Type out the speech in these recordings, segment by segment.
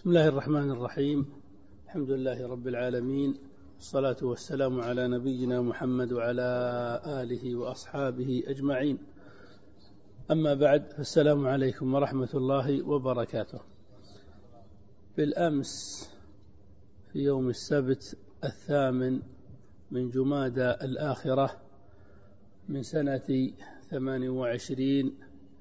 بسم الله الرحمن الرحيم. الحمد لله رب العالمين، الصلاة والسلام على نبينا محمد وعلى آله وأصحابه أجمعين. أما بعد، فالسلام عليكم ورحمة الله وبركاته. بالأمس في يوم السبت 8 من جمادى الآخرة من سنة 28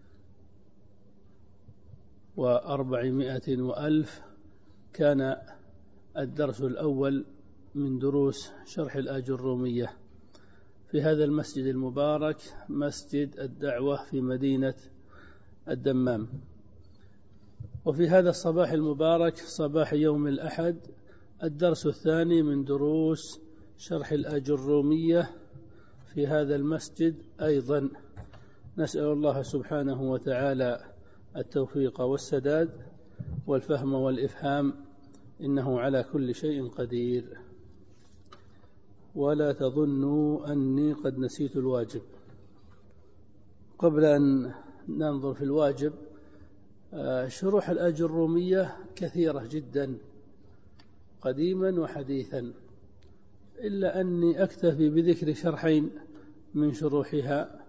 و400 وألف كان الدرس الأول من دروس شرح الآجرومية في هذا المسجد المبارك، مسجد الدعوة في مدينة الدمام. وفي هذا الصباح المبارك، صباح يوم الأحد، الدرس الثاني من دروس شرح الآجرومية في هذا المسجد أيضا. نسأل الله سبحانه وتعالى التوفيق والسداد والفهم والإفهام، إنه على كل شيء قدير. ولا تظنوا أني قد نسيت الواجب. قبل أن ننظر في الواجب، شروح الآجرومية كثيرة جدا قديما وحديثا، إلا أني أكتفي بذكر شرحين من شروحها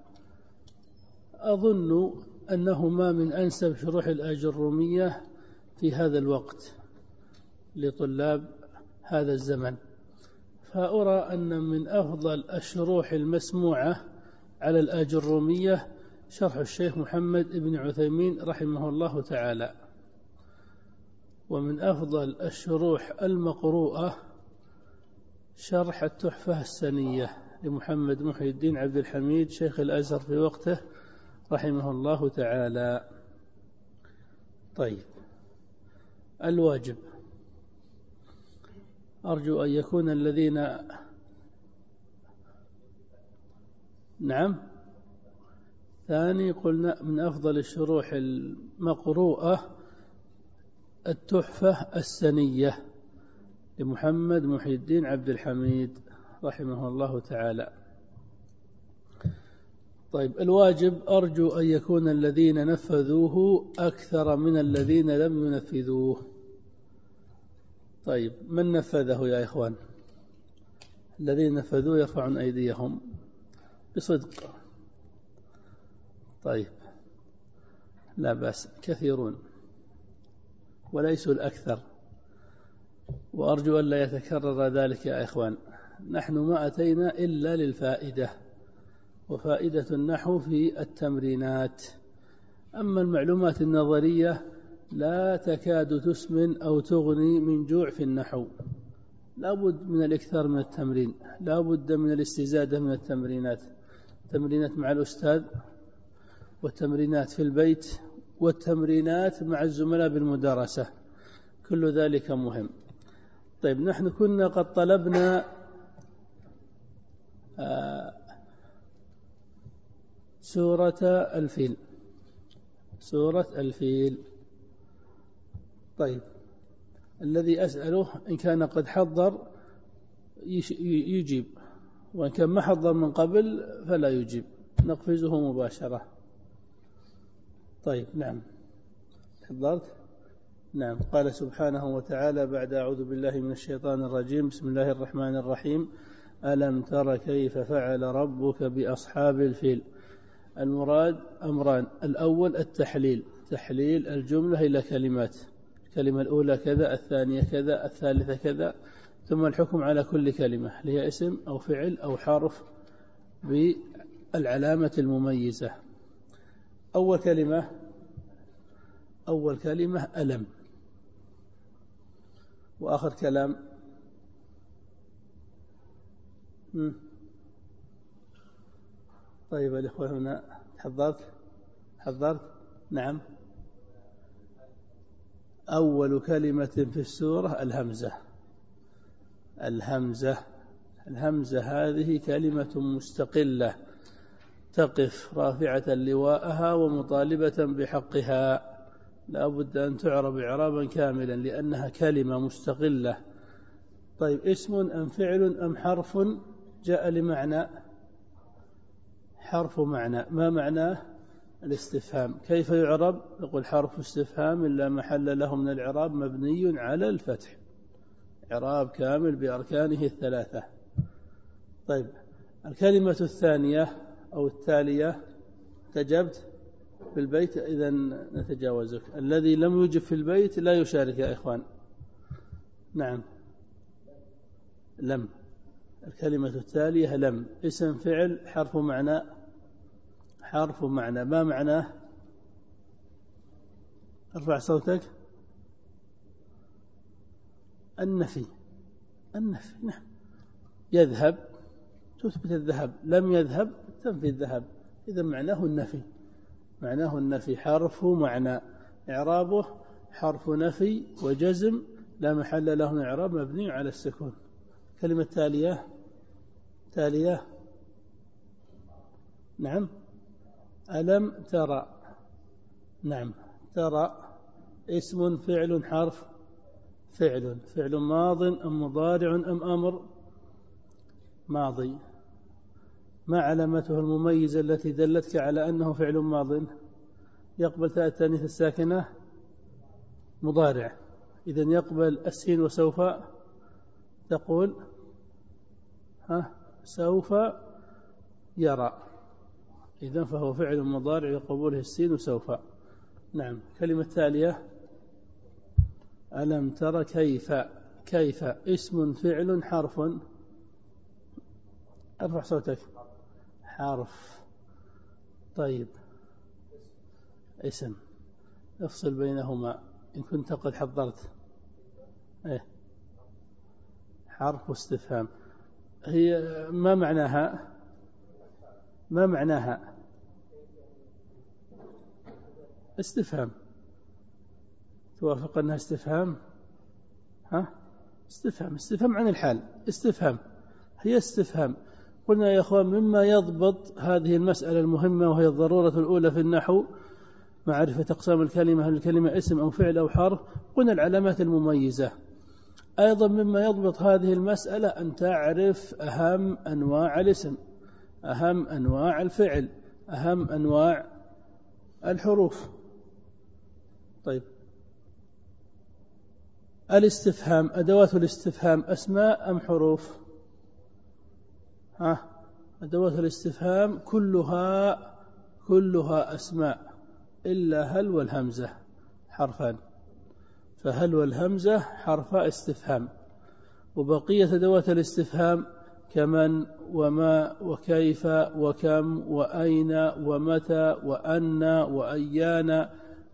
أظن أنهما من أنسب شروح الآجرومية في هذا الوقت لطلاب هذا الزمن. فأرى أن من أفضل الشروح المسموعة على الآجرومية شرح الشيخ محمد بن عثيمين رحمه الله تعالى، ومن أفضل الشروح المقروءة شرح التحفة السنية لمحمد محي الدين عبد الحميد شيخ الأزهر في وقته رحمه الله تعالى. طيب، الواجب، أرجو أن يكون الذين ثاني قلنا من أفضل الشروح المقروءة التحفة السنية لمحمد محي الدين عبد الحميد رحمه الله تعالى. طيب، الواجب أرجو أن يكون الذين نفذوه أكثر من الذين لم ينفذوه. طيب، من نفذه يا إخوان؟ الذين نفذوه يرفعون أيديهم بصدق. طيب، لا بأس، كثيرون وليسوا الأكثر، وأرجو أن لا يتكرر ذلك يا إخوان. نحن ما أتينا إلا للفائدة، وفائدة النحو في التمرينات. أما المعلومات النظرية لا تكاد تسمن أو تغني من جوع في النحو. لا بد من الإكثار من التمرين، لا بد من الاستزادة من التمرينات، تمرينات مع الأستاذ، والتمرينات في البيت، والتمرينات مع الزملاء بالمدارسة، كل ذلك مهم. طيب، نحن كنا قد طلبنا سورة الفيل، سورة الفيل. طيب، الذي أسأله إن كان قد حضر يجيب، وإن كان ما حضر من قبل فلا يجيب، نقفزه مباشرة. طيب، نعم، حضرت؟ نعم. قال سبحانه وتعالى بعد أعوذ بالله من الشيطان الرجيم، بسم الله الرحمن الرحيم: ألم تر كيف فعل ربك بأصحاب الفيل. المراد أمران: الأول التحليل، تحليل الجملة إلى كلمات، الكلمة الأولى كذا، الثانية كذا، الثالثة كذا، ثم الحكم على كل كلمة هي اسم أو فعل أو حرف بالعلامة المميزة. أول كلمة ألم، وآخر كلام طيب الإخوة هنا حضرت؟ نعم. أول كلمة في السورة الهمزة هذه كلمة مستقلة تقف رافعة لواءها ومطالبة بحقها، لا بد أن تعرب إعرابا كاملا لأنها كلمة مستقلة. طيب، اسم أم فعل أم حرف جاء لمعنى؟ حرف معنى. ما معناه؟ الاستفهام كيف يعرب؟ يقول حرف استفهام إلا محل له من الإعراب مبني على الفتح، إعراب كامل بأركانه الثلاثة. طيب الكلمة الثانية أو التالية تجبت في البيت، إذا نتجاوزك. الذي لم يجب في البيت لا يشارك يا إخوان. نعم لم. الكلمة التالية لم، اسم فعل حرف معنى. حرف معنى، ما معناه؟ ارفع صوتك. النفي. النفي نعم. يذهب تثبت الذهب، لم يذهب تنفي الذهب، إذا معناه النفي. معناه النفي، حرف معنى، إعرابه حرف نفي وجزم لا محل له من إعراب مبني على السكون. كلمة تالية. تالية نعم. ألم ترى. نعم ترى اسم فعل حرف. فعل. فعل ماض أم مضارع أم أمر؟ ماضي. ما علامته المميزة التي دلتك على أنه فعل ماض؟ يقبل تاء التانيث الساكنة. مضارع، إذن يقبل السين وسوف. تقول سوف يرى، إذن فهو فعل مضارع لقبوله السين وسوف. نعم. كلمة تالية. ألم تر كيف. كيف اسم فعل حرف. ارفع صوتك. حرف. طيب اسم، افصل بينهما إن كنت قد حضرت. حرف استفهام. هي ما معناها؟ ما معناها؟ استفهام. توافق أنها استفهام؟ استفهام. استفهام عن الحال. استفهام، هي استفهام. قلنا يا أخوان مما يضبط هذه المسألة المهمة وهي الضرورة الأولى في النحو معرفة أقسام الكلمة، هل الكلمة اسم أو فعل أو حرف. قلنا العلامات المميزة. أيضا مما يضبط هذه المسألة أن تعرف أهم أنواع الاسم، أهم أنواع الفعل، أهم أنواع الحروف. طيب الاستفهام، أدوات الاستفهام أسماء أم حروف؟ أدوات الاستفهام كلها أسماء إلا هل والهمزة حرفان، فهل والهمزة حرفا استفهام. وبقية أدوات الاستفهام كمن وما وكيف وكم وأين ومتى وأن وأيان،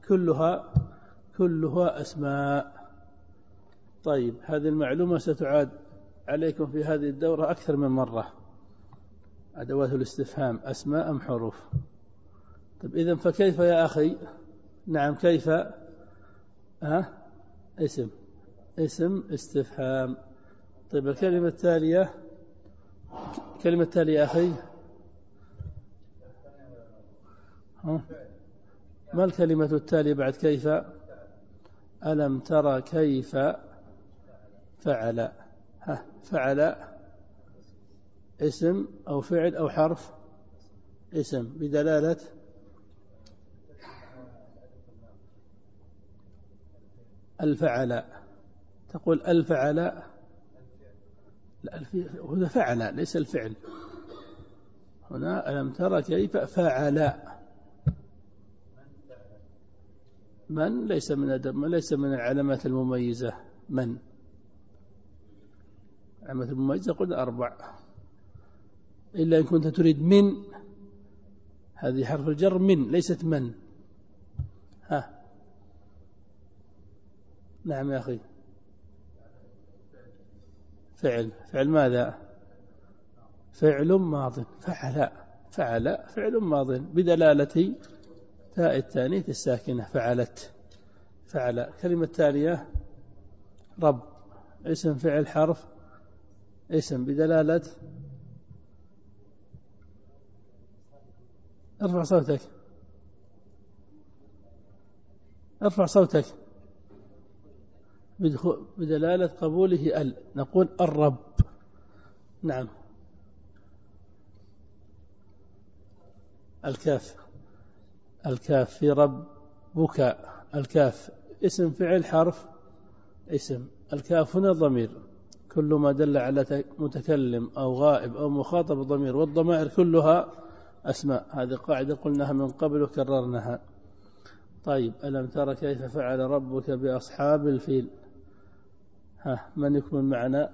كلها أسماء. طيب هذه المعلومة ستعاد عليكم في هذه الدورة أكثر من مرة. أدوات الاستفهام أسماء أم حروف؟ طيب إذن فكيف يا أخي؟ نعم كيف. اسم استفهام. طيب الكلمة التالية. كلمة التالية يا أخي. ما الكلمة التالية بعد كيف؟ ألم ترى كيف فعل. فعل اسم أو فعل أو حرف؟ اسم بدلالة الفعل. تقول الفعل. لا هنا فعل ليس الفعل. هنا ألم ترى كيف فعل. من ليس من العلامات المميزة. من علامات المميزة قلنا 4، إلا إن كنت تريد من، هذه حرف الجر من ليست من. نعم يا أخي. فعل ماذا؟ فعل ماض. فعل فعل ماض بدلالة تاء التانيث الساكنة. فعل. كلمة تالية رب اسم فعل حرف اسم بدلالة. ارفع صوتك. بدلالة قبوله نقول الرب. نعم. الكاف الكاف في ربك. الكاف اسم فعل حرف اسم. الكاف هنا ضمير، كل ما دل على متكلم أو غائب أو مخاطب ضمير، والضمائر كلها أسماء. هذه قاعدة قلناها من قبل وكررناها. طيب، ألم تر كيف فعل ربك بأصحاب الفيل؟ من يكمل معنا؟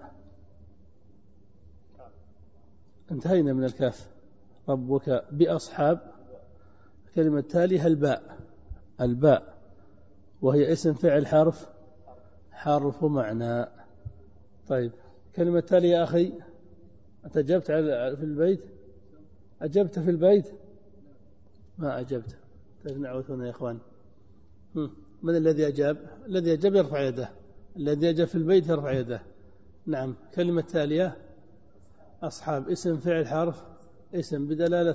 انتهينا من الكاف. ربك بأصحاب. الكلمة التالية الباء وهي اسم فعل حرف معنى. طيب، الكلمة التالية يا أخي، أنت أجبت في البيت؟ أجبت في البيت؟ ما أجبت. تجنعوثنا يا إخوان. من الذي أجاب؟ الذي أجاب يرفع يده. الذي أجاب في البيت يرفع يده. نعم. كلمة تالية أصحاب، اسم فعل حرف اسم بدلالة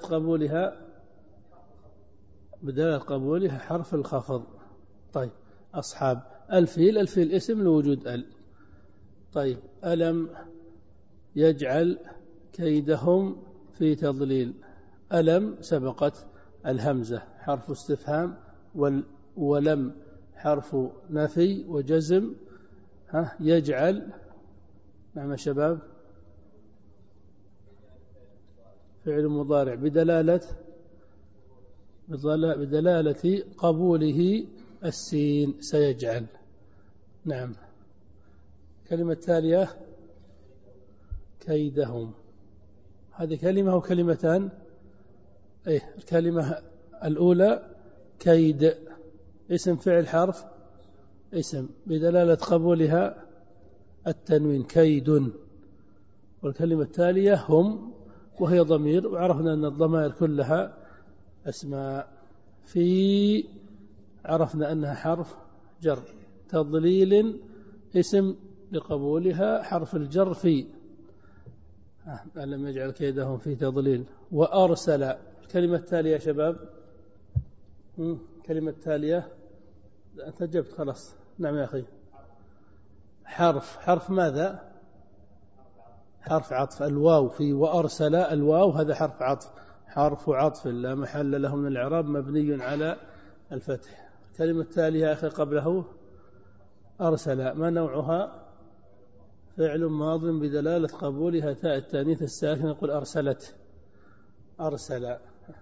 قبولها حرف الخفض. طيب، أصحاب الفيل اسم لوجود طيب، ألم يجعل كيدهم في تضليل. ألم سبقت الهمزة حرف استفهام، ولم حرف نفي وجزم. يجعل، نعم يا شباب، فعل مضارع بدلالة قبوله السين سيجعل. نعم. كلمة تالية كيدهم، هذه كلمة أو كلمتان؟ الكلمة الأولى كيد اسم فعل حرف اسم بدلالة قبولها التنوين كيد. والكلمة التالية هم وهي ضمير، وعرفنا أن الضمائر كلها أسماء. في عرفنا أنها حرف جر. تضليل اسم لقبولها حرف الجر في. ألم يجعل كيدهم في تضليل. وأرسل، الكلمة التالية يا شباب، كلمة تالية أنت جبت خلاص. نعم يا أخي. حرف ماذا؟ حرف عطف. الواو في وأرسل، الواو هذا حرف عطف لا محل له من الإعراب، مبني على الفتح. الكلمة التالية يا أخي قبله أرسل، ما نوعها؟ فعل ماض بدلالة قبولها تاء التانيث الساكن. نقول أرسل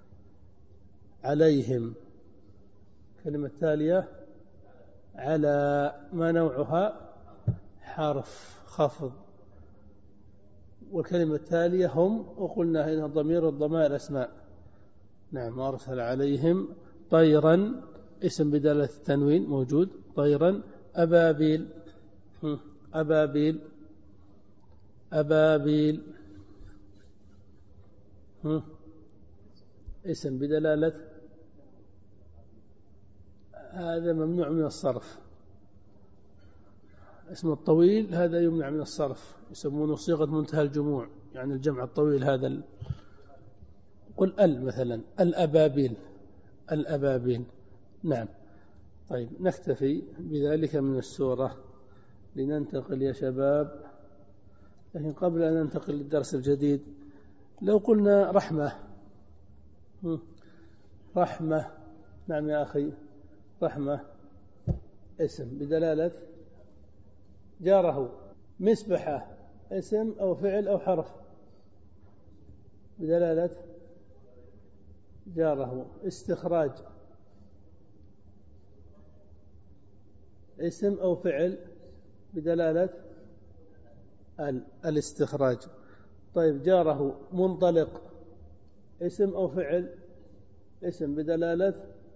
عليهم. الكلمة التالية على، ما نوعها؟ حرف خفض. والكلمة التالية هم، وقلنا إنها ضمير والضمائر أسماء. نعم. أرسل عليهم طيرا اسم بدلالة التنوين موجود. طيرا. أبابيل اسم بدلالة، هذا ممنوع من الصرف. اسم الطويل هذا يمنع من الصرف، يسمونه صيغة منتهى الجموع، يعني الجمع الطويل هذا. قل مثلا الأبابيل. نعم. طيب، نكتفي بذلك من السورة لننتقل يا شباب. لكن قبل أن ننتقل للدرس الجديد، لو قلنا رحمة. نعم يا أخي. رحمة اسم بدلالة جاره. مسبحة اسم أو فعل أو حرف بدلالة جاره. استخراج اسم أو فعل بدلالة الاستخراج. طيب، جاره. منطلق اسم أو فعل اسم بدلالة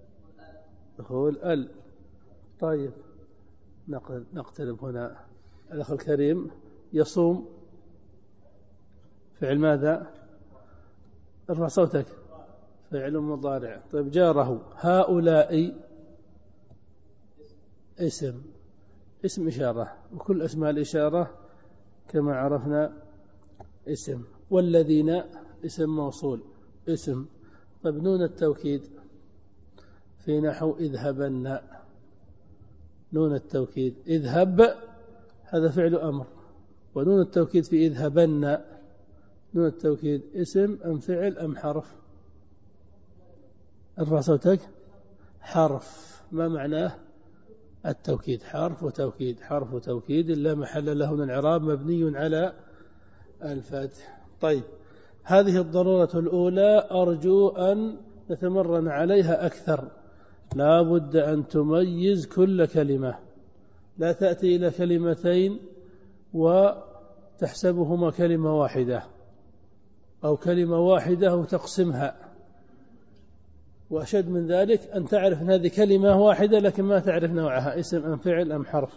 دخول طيب، نقترب هنا. الأخ الكريم، يصوم فعل ماذا؟ ارفع صوتك. فعل مضارع. طيب، جاره. هؤلاء اسم إشارة، وكل أسماء الإشارة كما عرفنا اسم. والذين اسم موصول اسم. طيب، نون التوكيد في نحو اذهبن. نون التوكيد اذهب هذا فعل أمر، ونون التوكيد في اذهبن، نون التوكيد اسم أم فعل أم حرف؟ ارفع صوتك. حرف. ما معناه؟ التوكيد، حرف وتوكيد، حرف وتوكيد لا محل له من الإعراب، مبني على الفتح. طيب، هذه الضرورة الأولى أرجو أن نتمرن عليها أكثر. لا بد أن تميز كل كلمة، لا تأتي إلى كلمتين وتحسبهما كلمة واحدة، أو كلمة واحدة وتقسمها. وأشد من ذلك أن تعرف أن هذه كلمة واحدة لكن ما تعرف نوعها، اسم أم فعل أم حرف.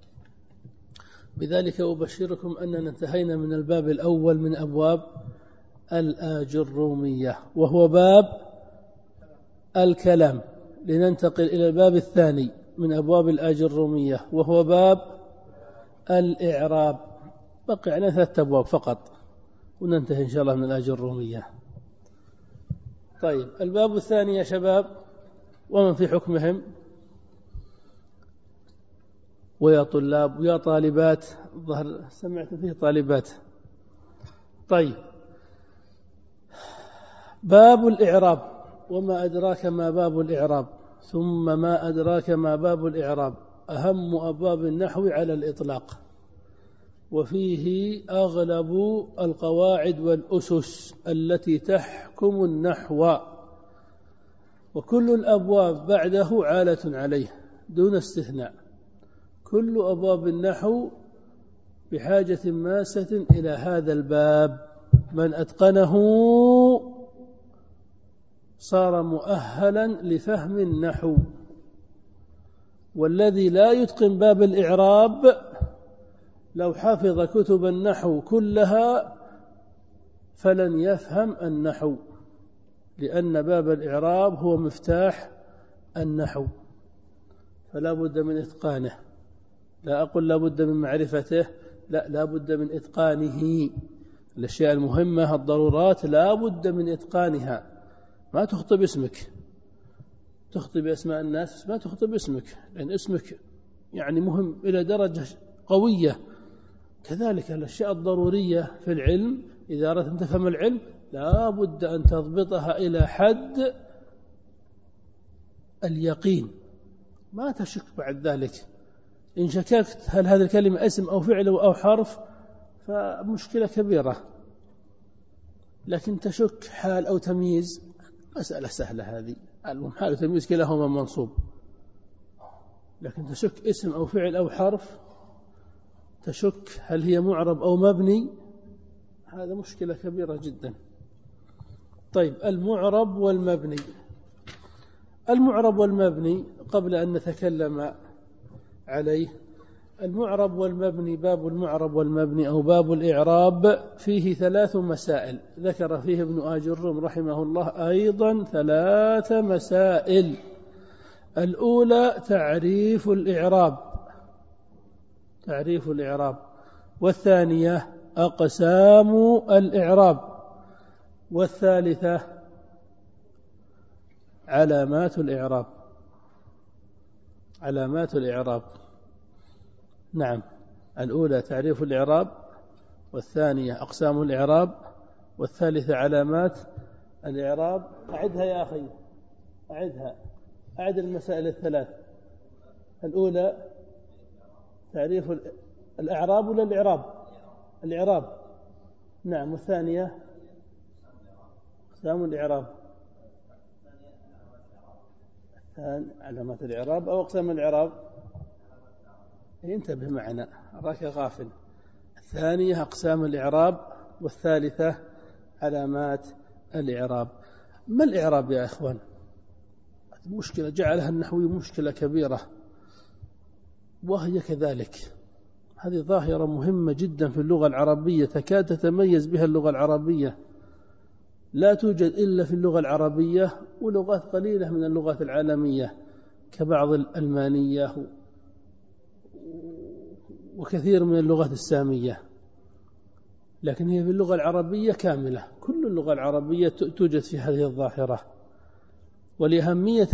بذلك أبشركم أننا انتهينا من الباب الأول من أبواب الآجرومية، وهو باب الكلام. لننتقل إلى الباب الثاني من أبواب الآجرومية، وهو باب الإعراب. بقي علينا 3 أبواب فقط وننتهي إن شاء الله من الآجرومية. طيب، الباب الثاني يا شباب، ومن في حكمهم؟ ويا طلاب ويا طالبات، ظهر سمعت فيه طالبات. طيب، باب الإعراب. وما أدراك ما باب الإعراب، ثم ما أدراك ما باب الإعراب. أهم أبواب النحو على الإطلاق، وفيه أغلب القواعد والأسس التي تحكم النحو، وكل الأبواب بعده عالة عليه دون استثناء. كل أبواب النحو بحاجة ماسة إلى هذا الباب. من أتقنه صار مؤهلا لفهم النحو، والذي لا يتقن باب الإعراب لو حفظ كتب النحو كلها فلن يفهم النحو، لأن باب الإعراب هو مفتاح النحو، فلا بد من إتقانه. لا أقول لا بد من معرفته، لا بد من إتقانه. الأشياء المهمة الضرورات لا بد من إتقانها. ما تخطئ باسمك، تخطئ بأسماء الناس، ما تخطئ باسمك، لأن اسمك يعني مهم إلى درجة قوية. كذلك الأشياء الضرورية في العلم، إذا أردت أن تفهم العلم لا بد أن تضبطها إلى حد اليقين، ما تشك بعد ذلك. إن شككت هل هذه الكلمة اسم أو فعل أو حرف فمشكلة كبيرة. لكن تشك حال أو تمييز، مسألة سهلة هذه. حال وتمييز كلاهما منصوب، لكن تشك اسم أو فعل أو حرف، تشك هل هي معرب أو مبني، هذا مشكلة كبيرة جدا. طيب، المعرب والمبني. المعرب والمبني قبل أن نتكلم عليه، المعرب والمبني، باب المعرب والمبني أو باب الإعراب فيه 3 مسائل ذكر فيه ابن آجروم رحمه الله أيضا 3 مسائل. الأولى تعريف الإعراب، تعريف الإعراب، والثانية أقسام الإعراب، والثالثة علامات الإعراب. علامات الإعراب، نعم، الأولى تعريف الإعراب، والثانية أقسام الإعراب، والثالثة علامات الإعراب. أعدها يا أخي، أعدها، أعد المسائل ال3. الأولى تعريف الإعراب ولا الإعراب؟ الإعراب، نعم. والثانية أقسام الإعراب، علامات الإعراب أو أقسام الإعراب. انتبه معنا، أراك غافل. الثانية أقسام الإعراب، والثالثة علامات الإعراب. ما الإعراب يا إخوان؟ مشكلة جعلها النحوي مشكلة كبيرة، وهي كذلك. هذه ظاهرة مهمة جدا في اللغة العربية، تكاد تتميز بها اللغة العربية، لا توجد إلا في اللغة العربية ولغات قليلة من اللغات العالمية كبعض الألمانية وكثير من اللغات السامية، لكن هي في اللغة العربية كاملة. كل اللغة العربية توجد في هذه الظاهرة. ولأهمية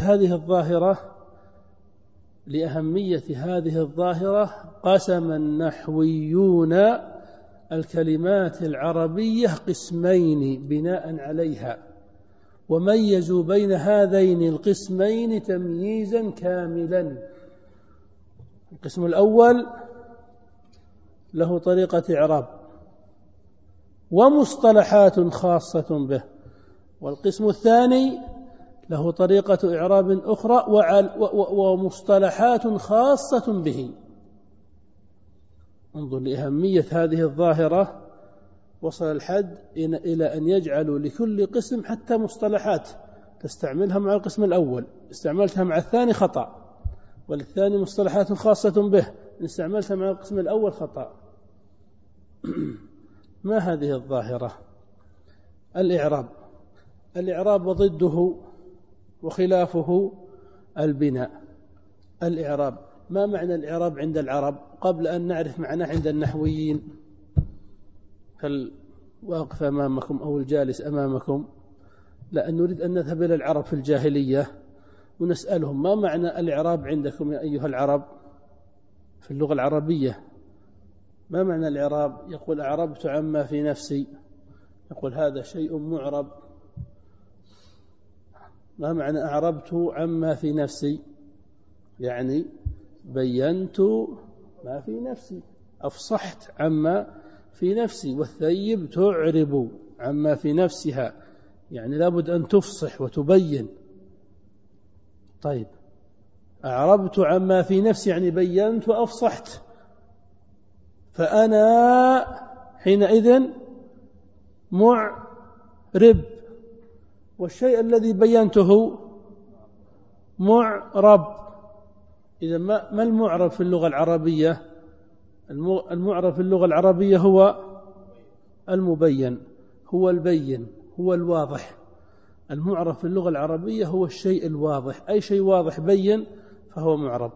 هذه الظاهرة قسم النحويون الكلمات العربية قسمين بناء عليها، وميزوا بين هذين القسمين تمييزا كاملا. القسم الأول له طريقة إعراب ومصطلحات خاصة به، والقسم الثاني له طريقة إعراب أخرى ومصطلحات خاصة به. انظر لأهمية هذه الظاهرة، وصل الحد إلى أن يجعلوا لكل قسم حتى مصطلحات تستعملها مع القسم الأول استعملتها مع الثاني خطأ، وللثاني مصطلحات خاصة به إن استعملتها مع القسم الأول خطأ. ما هذه الظاهرة؟ الإعراب وضده وخلافه البناء. الإعراب، ما معنى الإعراب عند العرب قبل أن نعرف معناه عند النحويين؟ فالواقف أمامكم أو الجالس أمامكم، لأن نريد أن نذهب إلى العرب في الجاهلية ونسألهم ما معنى الإعراب عندكم يا أيها العرب في اللغة العربية؟ ما معنى الإعراب؟ يقول أعربت عما في نفسي، يقول هذا شيء معرب. ما معنى أعربت عما في نفسي؟ يعني بينت ما في نفسي، أفصحت عما في نفسي. والثيب تعرب عما في نفسها، يعني لابد أن تفصح وتبين. طيب، أعربت عما في نفسي يعني بينت وأفصحت، فأنا حينئذ معرب، والشيء الذي بينته معرب. إذا ما المعرب في اللغة العربية؟ المعرب في اللغة العربية هو المبين، هو البين، هو الواضح. المعرب في اللغة العربية هو الشيء الواضح، أي شيء واضح بين فهو معرب.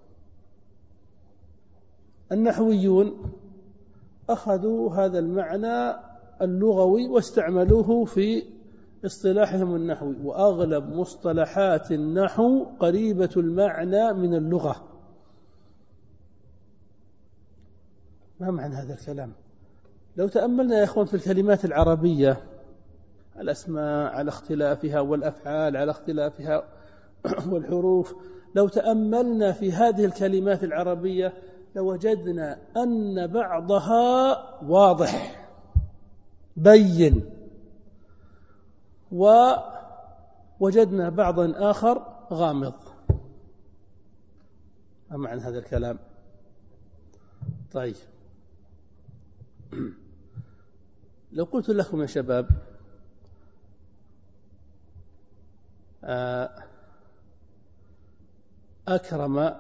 النحويون أخذوا هذا المعنى اللغوي واستعملوه في اصطلاحهم النحوي، وأغلب مصطلحات النحو قريبة المعنى من اللغة. ما معنى هذا الكلام؟ لو تأملنا يا أخوان في الكلمات العربية، الأسماء على اختلافها والأفعال على اختلافها والحروف، لو تأملنا في هذه الكلمات العربية لوجدنا أن بعضها واضح بين، ووجدنا بعضا آخر غامض. ما معنى هذا الكلام؟ طيب، لو قلت لكم يا شباب أكرم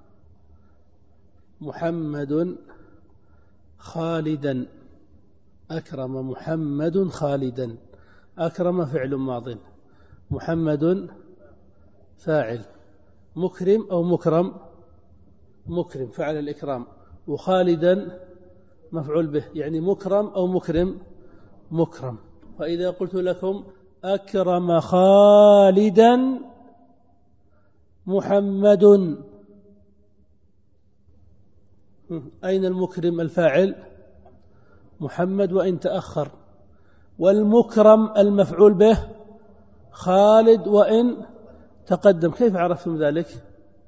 محمد خالدا، أكرم محمد خالدا، أكرم فعل ماض، محمد فاعل، مكرم أو مكرم، مكرم فعل الإكرام، وخالدا مفعول به، يعني مكرم أو مكرم، مكرم. فإذا قلت لكم أكرم خالدا محمد، أين المكرم الفاعل؟ محمد وإن تأخر، والمكرم المفعول به خالد وإن تقدم. كيف عرفتم ذلك؟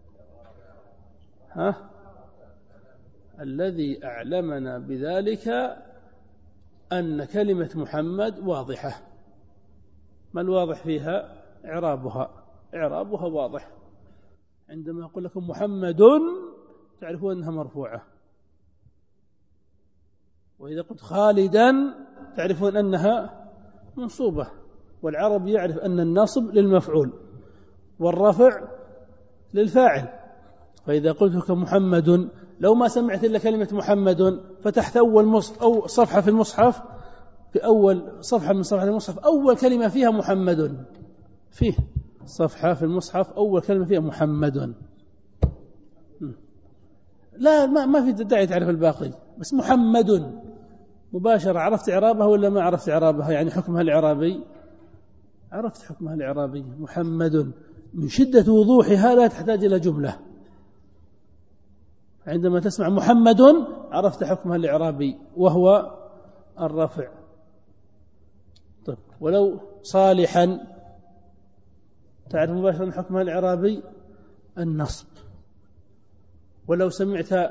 الذي أعلمنا بذلك أن كلمة محمد واضحة. ما الواضح فيها؟ إعرابها واضح. عندما أقول لكم محمد تعرفون أنها مرفوعة، وإذا قلت خالدا تعرفون أنها منصوبة. والعرب يعرف أن النصب للمفعول والرفع للفاعل. فإذا قلت لكم محمد، لو ما سمعت إلا كلمة محمد فتحت أو صفحة في المصحف، في أول صفحة من صفحة المصحف أول كلمة فيها محمد، فيه صفحة في المصحف أول كلمة فيها محمد. لا، ما في داعي تعرف الباقي، بس محمد مباشرة. عرفت إعرابها ولا ما عرفت إعرابها؟ يعني حكمها الإعرابي، عرفت حكمها الإعرابي. محمد من شدة وضوحها لا تحتاج إلى جملة. عندما تسمع محمد عرفت حكمها الإعرابي وهو الرفع. طيب، ولو صالحا تعرف مباشرة حكمها الإعرابي النصب. ولو سمعت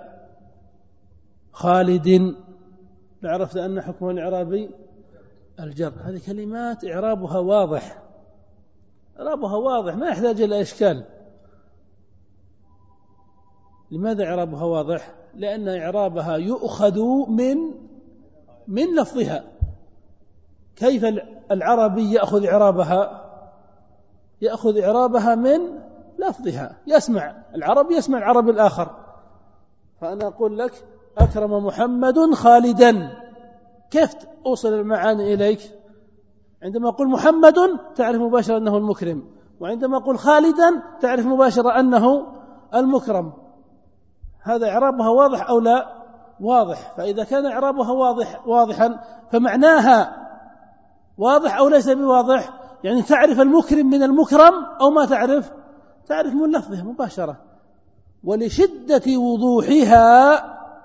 خالد لعرفت أن حكمها الإعرابي الجر. هذه كلمات إعرابها واضح، إعرابها واضح ما يحتاج إلى إشكال. لماذا إعرابها واضح؟ لأن إعرابها يؤخذ من لفظها. كيف العربي يأخذ إعرابها؟ يأخذ إعرابها من لفظها. يسمع العربي يسمع العربي الآخر. فأنا أقول لك أكرم محمد خالدا، كيف أوصل المعاني إليك؟ عندما أقول محمد تعرف مباشرة أنه المكرم، وعندما أقول خالدا تعرف مباشرة أنه المكرم. هذا إعرابها واضح أو لا؟ واضح. فإذا كان إعرابها واضحا فمعناها واضح أو ليس بواضح؟ يعني تعرف المكرم من المكرم أو ما تعرف؟ تعرف من لفظها مباشرة. ولشدة وضوحها،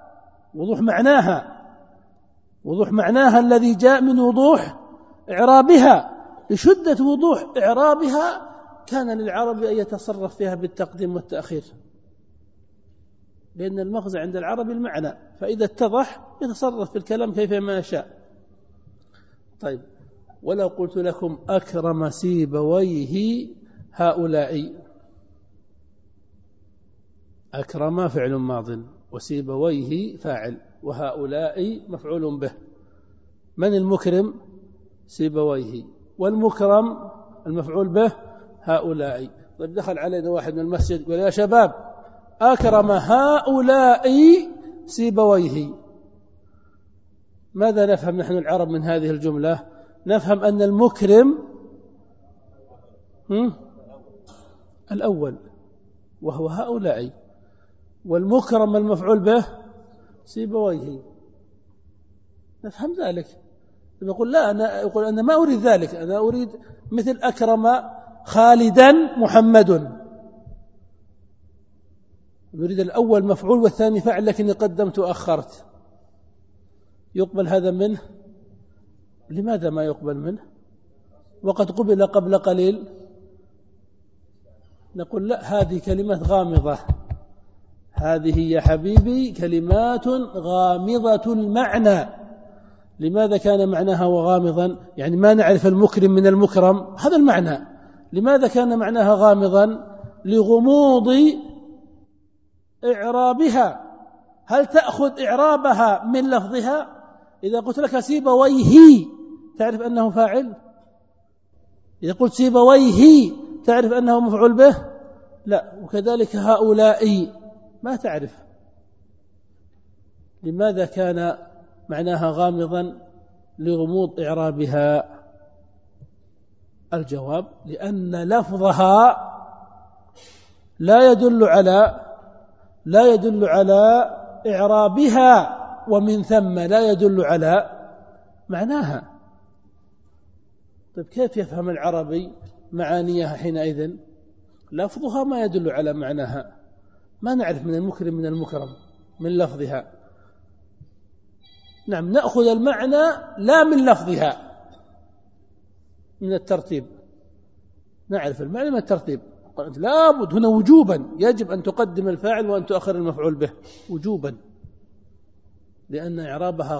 وضوح معناها الذي جاء من وضوح إعرابها، لشدة وضوح إعرابها كان للعرب أن يتصرف فيها بالتقديم والتأخير، لأن المغزى عند العرب المعنى، فإذا اتضح يتصرف في الكلام كيفما يشاء. طيب، ولو قلت لكم أكرم سيبويه هؤلاء، أكرم فعل ماض وسيبويه فاعل وهؤلاء مفعول به. من المكرم؟ سيبويه، والمكرم المفعول به هؤلاء. طيب، دخل علينا واحد من المسجد قال يا شباب أكرم هؤلاء سيبويه. ماذا نفهم نحن العرب من هذه الجملة؟ نفهم أن المكرم الأول وهو هؤلاء، والمكرم المفعول به سيبويه. نفهم ذلك. يقول لا، أنا ما أريد ذلك، أنا أريد مثل أكرم خالدا محمد، نريد الأول مفعول والثاني فاعل لكني قدمت وأخرت. يقبل هذا منه؟ لماذا ما يقبل منه وقد قبل قبل قليل؟ نقول لا، هذه كلمات غامضة، هذه يا حبيبي كلمات غامضة المعنى. لماذا كان معناها غامضا؟ يعني ما نعرف المكرم من المكرم، هذا المعنى. لماذا كان معناها غامضا؟ لغموض إعرابها. هل تأخذ إعرابها من لفظها؟ إذا قلت لك سيبويه تعرف أنه فاعل؟ إذا قلت سيبويه تعرف أنه مفعول به؟ لا. وكذلك هؤلاء ما تعرف. لماذا كان معناها غامضا؟ لغموض إعرابها. الجواب لأن لفظها لا يدل على إعرابها، ومن ثم لا يدل على معناها. طيب، كيف يفهم العربي معانيها حينئذ؟ لفظها ما يدل على معناها، ما نعرف من المكرم من المكرم من لفظها. نعم، نأخذ المعنى لا من لفظها، من الترتيب. نعرف المعنى من الترتيب. لا بد هنا وجوبا يجب أن تقدم الفاعل وأن تؤخر المفعول به وجوبا، لأن إعرابها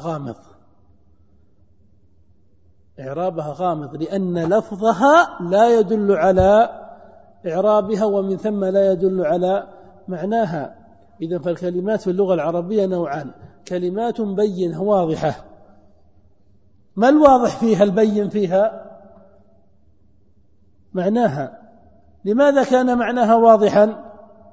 غامض، لأن لفظها لا يدل على إعرابها، ومن ثم لا يدل على معناها. إذن فالكلمات في اللغة العربية نوعان: كلمات بينة واضحة. ما الواضح فيها البين فيها؟ معناها. لماذا كان معناها واضحا؟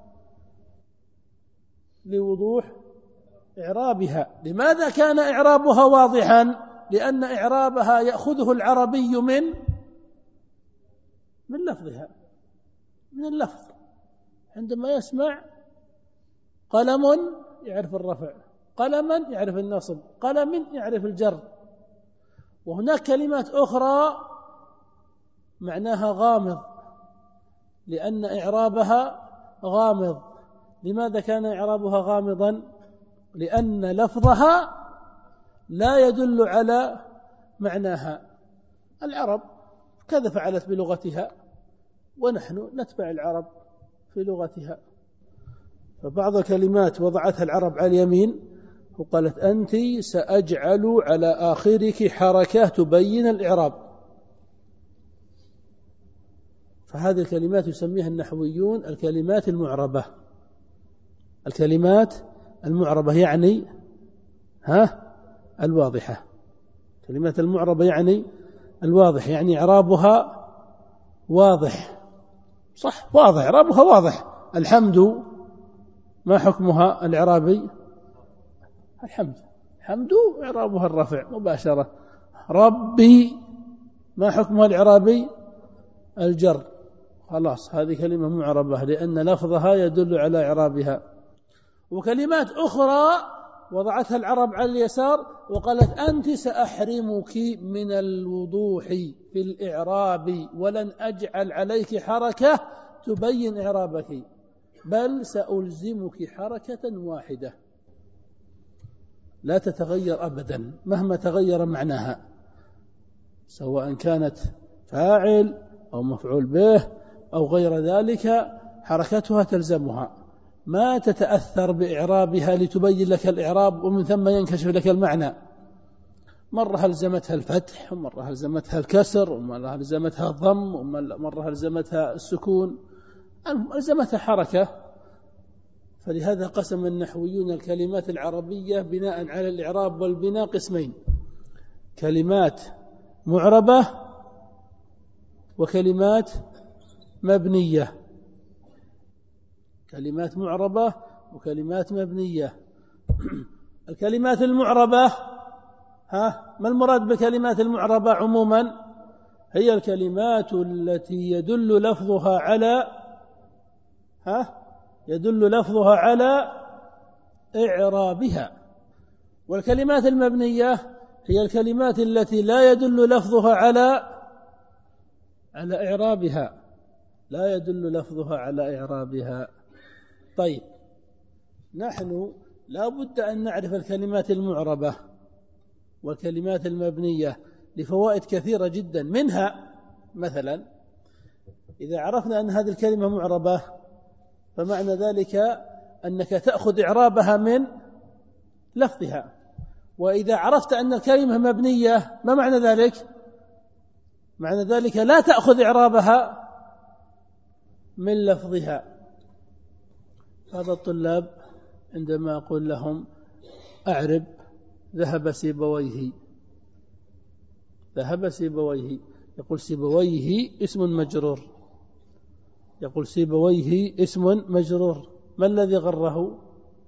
لوضوح إعرابها. لماذا كان إعرابها واضحا؟ لأن إعرابها يأخذه العربي من لفظها، من اللفظ. عندما يسمع قلم يعرف الرفع، قلما يعرف النصب، قلم يعرف الجر. وهناك كلمات أخرى معناها غامض لأن إعرابها غامض. لماذا كان إعرابها غامضا؟ لأن لفظها لا يدل على معناها. العرب كذا فعلت بلغتها، ونحن نتبع العرب في لغتها. فبعض الكلمات وضعتها العرب على اليمين وقالت أنت سأجعل على آخرك حركة تبين الإعراب، فهذه الكلمات يسميها النحويون الكلمات المعربة. الكلمات المعربة يعني الواضحة. كلمات المعربة يعني الواضح، يعني إعرابها واضح، صح، واضح، إعرابها واضح. الحمد ما حكمها الإعرابي؟ الحمد إعرابها الرفع مباشرة. ربي ما حكمها الإعرابي؟ الجر. خلاص هذه كلمة معربة لأن لفظها يدل على إعرابها. وكلمات أخرى وضعتها العرب على اليسار وقالت أنت سأحرمك من الوضوح في الإعراب ولن أجعل عليك حركة تبين إعرابك، بل سألزمك حركة واحدة لا تتغير أبدا مهما تغير معناها، سواء كانت فاعل أو مفعول به أو غير ذلك، حركتها تلزمها، ما تتأثر بإعرابها لتبين لك الإعراب ومن ثم ينكشف لك المعنى. مرة هلزمتها الفتح، ومرة هلزمتها الكسر، ومرة هلزمتها الضم، ومرة هلزمتها السكون، هلزمتها حركة. فلهذا قسم النحويون الكلمات العربية بناء على الإعراب والبناء قسمين: كلمات معربة وكلمات مبنية. كلمات معربة وكلمات مبنية. الكلمات المعربة ما المراد بالكلمات المعربة عموما؟ هي الكلمات التي يدل لفظها على إعرابها. والكلمات المبنية هي الكلمات التي لا يدل لفظها على إعرابها، لا يدل لفظها على إعرابها. طيب، نحن لا بد أن نعرف الكلمات المعربة والكلمات المبنية لفوائد كثيرة جدا. منها مثلا إذا عرفنا أن هذه الكلمة معربة فمعنى ذلك أنك تأخذ إعرابها من لفظها، وإذا عرفت أن الكلمة مبنية ما معنى ذلك؟ معنى ذلك لا تأخذ إعرابها من لفظها. هذا الطلاب عندما أقول لهم أعرب ذهب سيبويه، يقول سيبويه اسم مجرور، يقول سيبويه اسم مجرور، ما الذي غره؟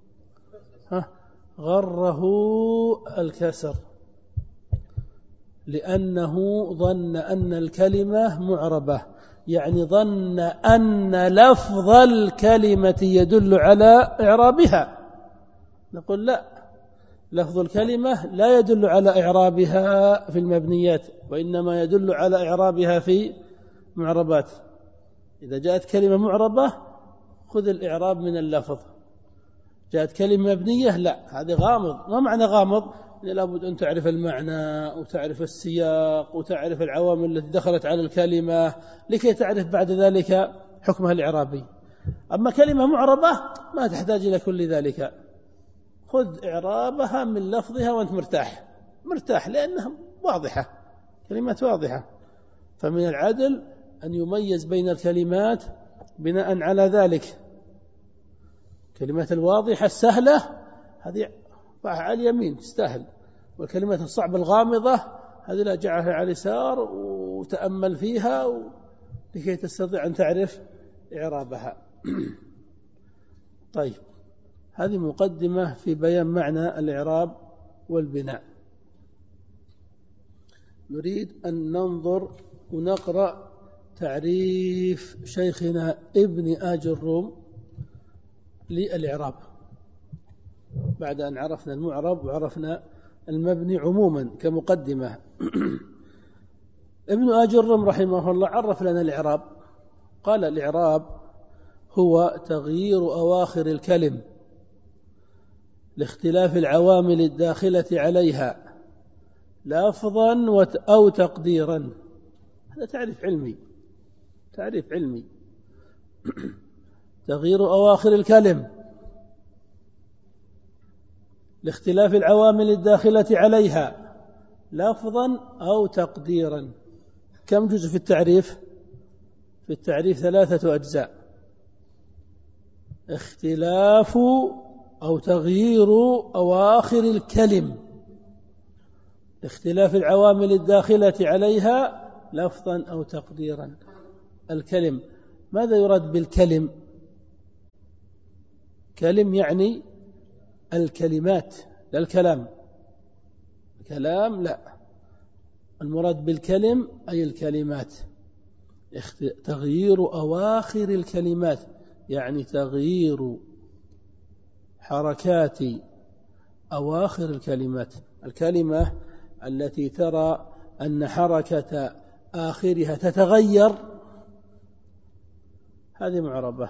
غره الكسر، لأنه ظن أن الكلمة معربة، يعني ظن أن لفظ الكلمة يدل على إعرابها. نقول لا، لفظ الكلمة لا يدل على إعرابها في المبنيات، وإنما يدل على إعرابها في معربات. إذا جاءت كلمة معربة خذ الإعراب من اللفظ، جاءت كلمة مبنية لا، هذه غامض. ما معنى غامض؟ لابد أن تعرف المعنى وتعرف السياق وتعرف العوامل التي دخلت على الكلمة لكي تعرف بعد ذلك حكمها الإعرابي. أما كلمة معربة ما تحتاج إلى كل ذلك، خذ إعرابها من لفظها وأنت مرتاح لأنها واضحة، كلمات واضحة. فمن العدل أن يميز بين الكلمات بناء على ذلك. كلمات الواضحة السهلة هذه على اليمين تستاهل، والكلمات الصعبة الغامضة هذه لا، جعلها على اليسار وتأمل فيها لكي تستطيع أن تعرف إعرابها. طيب، هذه مقدمة في بيان معنى الإعراب والبناء. نريد أن ننظر ونقرأ تعريف شيخنا ابن آج الروم للإعراب، بعد أن عرفنا المعرب وعرفنا المبني عموما كمقدمة. ابن آج الروم رحمه الله عرف لنا الإعراب، قال الإعراب هو تغيير أواخر الكلم لاختلاف العوامل الداخلة عليها لفظا أو تقديرا. هذا تعريف تعريف علمي. تغيير أواخر الكلم لاختلاف العوامل الداخلة عليها لفظا أو تقديرا. كم جزء في التعريف؟ في التعريف 3 أجزاء: اختلاف أو تغيير أواخر الكلم لاختلاف العوامل الداخلة عليها لفظا أو تقديرا. الكلم، ماذا يراد بالكلم؟ كلم يعني الكلمات لا الكلام. الكلام لا، المراد بالكلم أي الكلمات. تغيير أواخر الكلمات يعني تغيير حركات أواخر الكلمات. الكلمة التي ترى أن حركة آخرها تتغير هذه معربة.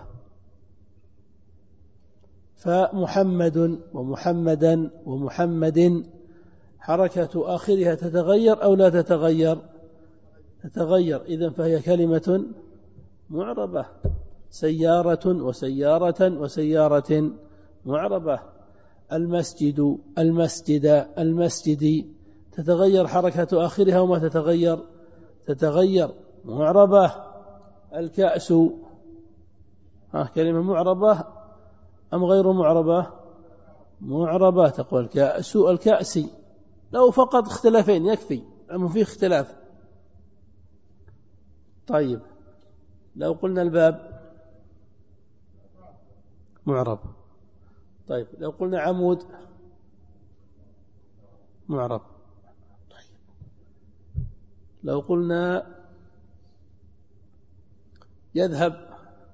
فمحمد ومحمدا ومحمد حركة آخرها تتغير أو لا تتغير؟ تتغير، إذن فهي كلمة معربة. سيارة وسيارة وسيارة معربة. المسجد المسجد المسجد تتغير حركة آخرها وما تتغير؟ تتغير، معربة. الكأس كلمة معربة أم غير معربة؟ معربة. تقول الكأس الكأسي، لو فقط اختلافين يكفي، أما فيه اختلاف. طيب لو قلنا الباب معرب. طيب لو قلنا عمود معرب. طيب لو قلنا يذهب،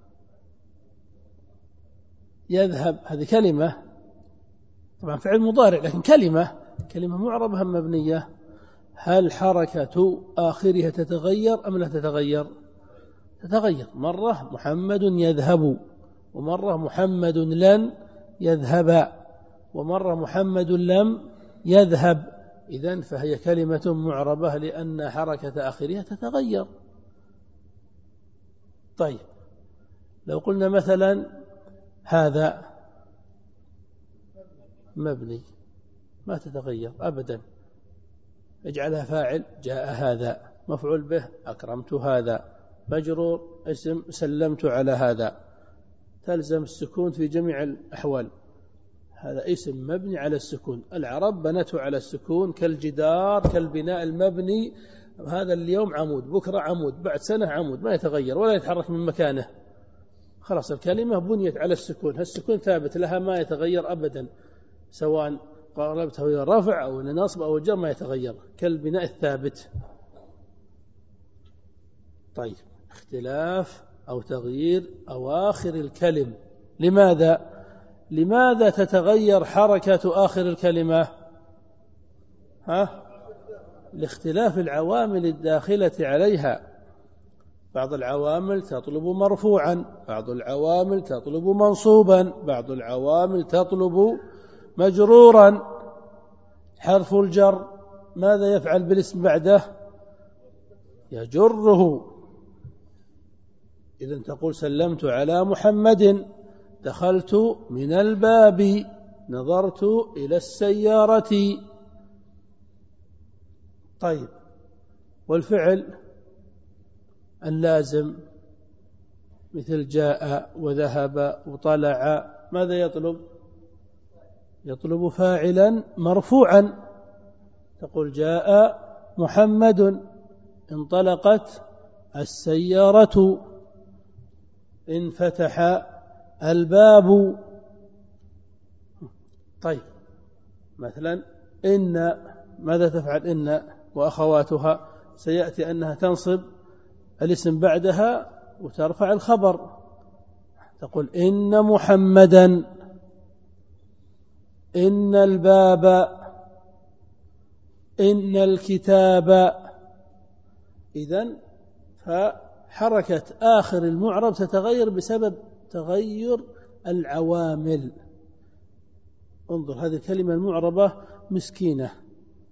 يذهب هذه كلمة طبعا فعل مضارع لكن كلمة معربة أم مبنية؟ هل حركة آخرها تتغير أم لا تتغير؟ تتغير. مرة محمد يذهب، ومرة محمد لن يذهب، ومرة محمد لم يذهب. إذن فهي كلمة معربة لأن حركة آخرها تتغير. طيب لو قلنا مثلا هذا مبني ما تتغير أبدا، اجعلها فاعل جاء هذا، مفعول به أكرمت هذا، مجرور اسم سلمت على هذا، تلزم السكون في جميع الأحوال. هذا اسم مبني على السكون. العرب بنته على السكون كالجدار كالبناء المبني. هذا اليوم عمود، بكرة عمود، بعد سنة عمود، ما يتغير ولا يتحرك من مكانه. خلاص الكلمة بنيت على السكون، هالسكون ثابت لها ما يتغير أبدا، سواء قربته إلى الرفع أو إلى النصب أو الجر ما يتغير، كالبناء الثابت. طيب اختلاف أو تغيير أواخر الكلم. لماذا تتغير حركة آخر الكلمة؟ لاختلاف العوامل الداخلة عليها. بعض العوامل تطلب مرفوعا، بعض العوامل تطلب منصوبا، بعض العوامل تطلب مجرورا. حرف الجر ماذا يفعل بالاسم بعده؟ يجره. إذن تقول سلمت على محمد، دخلت من الباب، نظرت إلى السيارة. طيب والفعل اللازم مثل جاء وذهب وطلع ماذا يطلب؟ يطلب فاعلا مرفوعا. تقول جاء محمد، انطلقت السيارة، انفتح الباب. طيب مثلا إن ماذا تفعل؟ إن وأخواتها سيأتي أنها تنصب الاسم بعدها وترفع الخبر. تقول إن محمدا، إن الباب، إن الكتاب. إذن فحركة آخر المعرب تتغير بسبب تغير العوامل. انظر هذه الكلمة المعربة مسكينة